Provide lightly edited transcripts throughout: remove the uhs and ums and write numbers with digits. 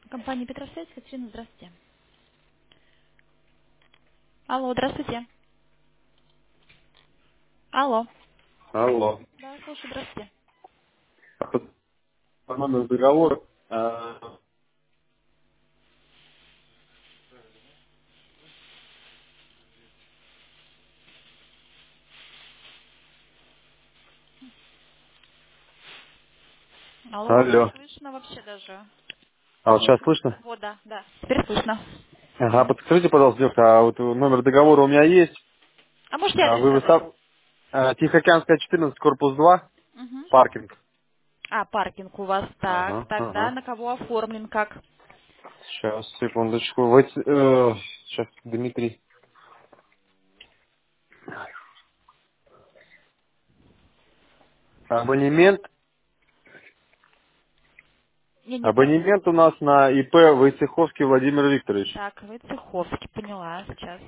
Компания Петросвязь, Катерина, здравствуйте. Алло, здравствуйте. Алло. Алло. Да, слушаю, здравствуйте. По номеру договора. Алло, вас не Алло. слышно вообще даже. А вот сейчас слышно? Вот, да, да. Теперь слышно. Ага, подскажите, пожалуйста, девушка, а вот номер договора у меня есть. А можете А адрес вы сказать? Тихоокеанская, 14, корпус 2, Угу. паркинг. А, паркинг у вас. Так, Ага, тогда ага. на кого оформлен как? Сейчас, секундочку. Сейчас, Дмитрий. Абонемент. Не, так. Абонемент у нас на ИП Войцеховский Владимир Викторович. Так, вы Цеховский, поняла сейчас.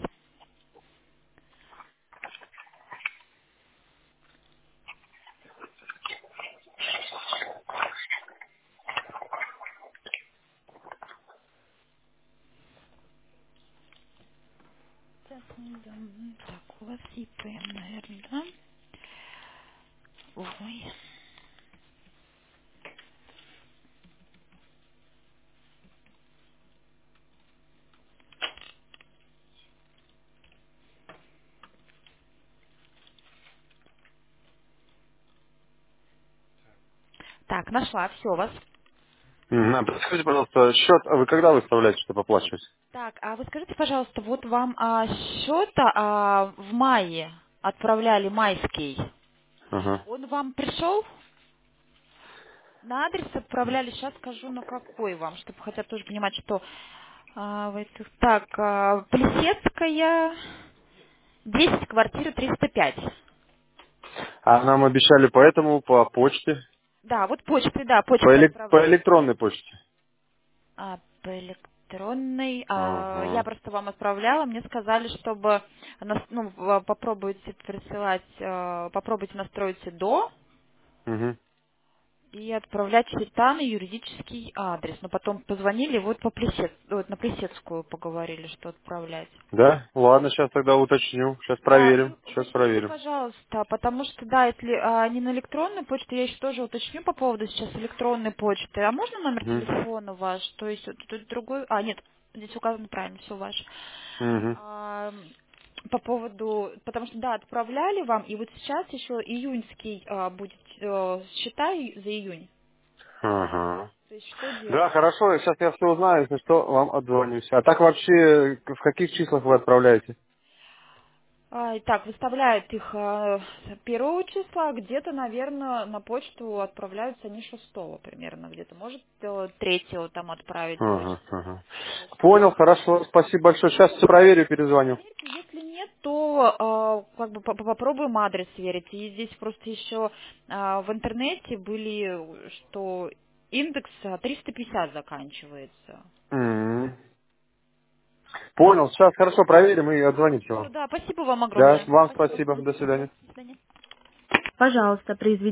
Частный дом. Так, у вас ИП, наверное, да? Ой. Так, нашла, все у вас. Подскажите, пожалуйста, счет, а вы когда выставляете, чтобы оплачивать? Так, а вы скажите, пожалуйста, вот вам счет в мае отправляли майский. Ага. Он вам пришел? На адрес отправляли, сейчас скажу, на какой вам, чтобы хотя бы тоже понимать, что Плесецкая, 10, квартира 305. А нам обещали по почте. Да, вот почтой, да, почтой По отправляли. электронной почте. По электронной. Я Ага. просто вам отправляла, мне сказали, чтобы попробуйте присылать, попробуйте настроить до Мгм. и отправлять счета на юридический адрес. Но потом позвонили, вот вот на Плесецкую поговорили, что отправлять. Да? Ладно, сейчас тогда уточню. Сейчас Да, проверим. вы Сейчас уточните, проверим. пожалуйста, потому что, да, если не на электронную почту, я еще тоже уточню по поводу сейчас электронной почты. А можно номер Мгм. телефона ваш? То есть вот тут другой... нет, здесь указано правильно, все ваш. Мгм. А, по поводу... Потому что, да, отправляли вам, и вот сейчас еще июньский будет счета за июнь. Ага. То есть что Да, делать? хорошо. Сейчас я все узнаю. Если что, вам отзвонюсь. А так вообще, в каких числах вы отправляете? Так, выставляют их 1 числа, где-то, наверное, на почту отправляются они 6 примерно, где-то, может, 3 там отправить Ага, точно. ага. Вот. Понял, хорошо. Спасибо большое. Сейчас все проверю, перезвоню. Проверьте, если нет, то как бы попробуем адрес сверить. И здесь просто еще в интернете были, что индекс 350 заканчивается. М. Понял. Сейчас хорошо проверим и отзвонимся Все, вам. да, спасибо вам Да, огромное. вам Спасибо. спасибо. До Да, свидания. до свидания.